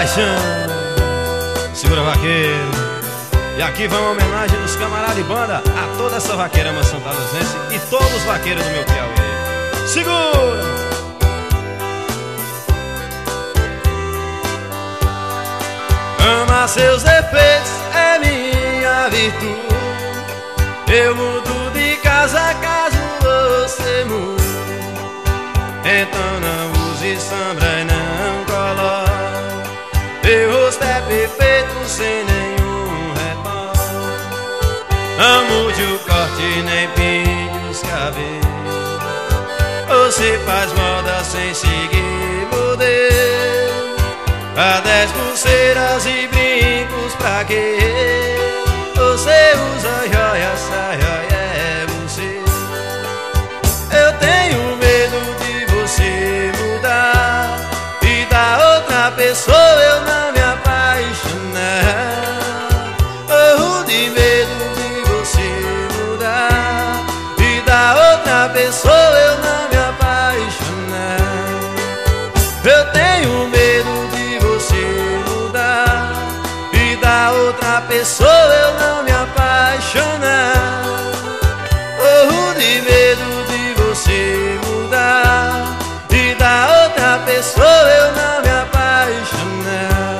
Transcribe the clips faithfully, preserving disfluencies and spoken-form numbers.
paixão, segura vaqueiro. E aqui vai uma homenagem dos camaradas de banda a toda essa vaqueirama santaluzense e todos os vaqueiros do meu Piauí. Segura! Amar seus defeitos é minha virtude. Eu mudo de casa caso você mude. Então não use sombra e não coloque. Meu rosto é perfeito sem nenhum retorno. Não mude o corte nem pinte os cabelos. Você faz moda sem seguir modelo. Há dez pulseiras e brincos pra quê? Você usa joia, essa joia é você. Eu tenho medo de você mudar e da outra pessoa eu não me apaixonar. Morro de medo de você mudar e da outra pessoa eu não me apaixonar. Eu tenho medo de você mudar e da outra pessoa eu não me apaixonar. Morro de medo de você mudar e da outra pessoa eu não me apaixonar.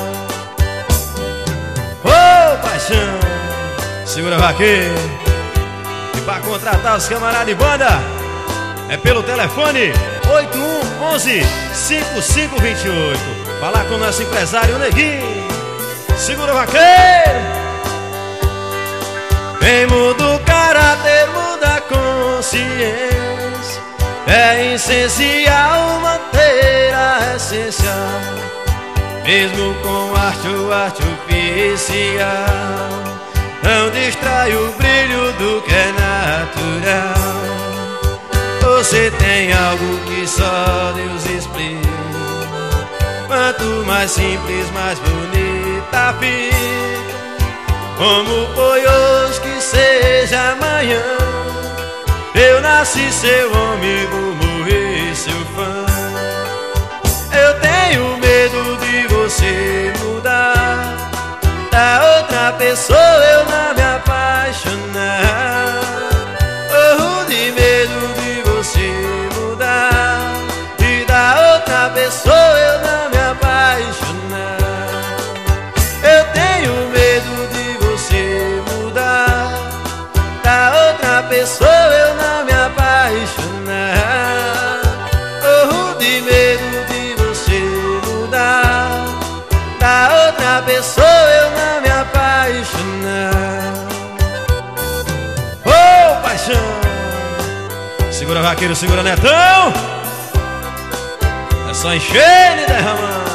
Ô oh, paixão, segura vaqueiro. E pra contratar os camaradas de banda é pelo telefone oito um um um cinco cinco dois oito. Falar com o nosso empresário Neguinho. Segura vaqueiro. Quem muda o caráter muda a consciência. É essencial manter a essência, mesmo com arte ou artificial. Não distrai o brilho do que é natural. Você tem algo que só Deus explica. Quanto mais simples, mais bonita fica. Como foi hoje, que seja amanhã. Eu nasci seu homem, vou morrer seu fã. Eu tenho medo de você mudar, da outra pessoa eu não me apaixonar. Morro de medo de você mudar e da outra pessoa eu não me apaixonar. Eu tenho medo de você mudar, da outra pessoa eu não me apaixonar. Morro de medo de você mudar, da outra pessoa eu não me apaixonar. Ô oh, paixão, segura vaqueiro, segura netão. É só encher e derramar.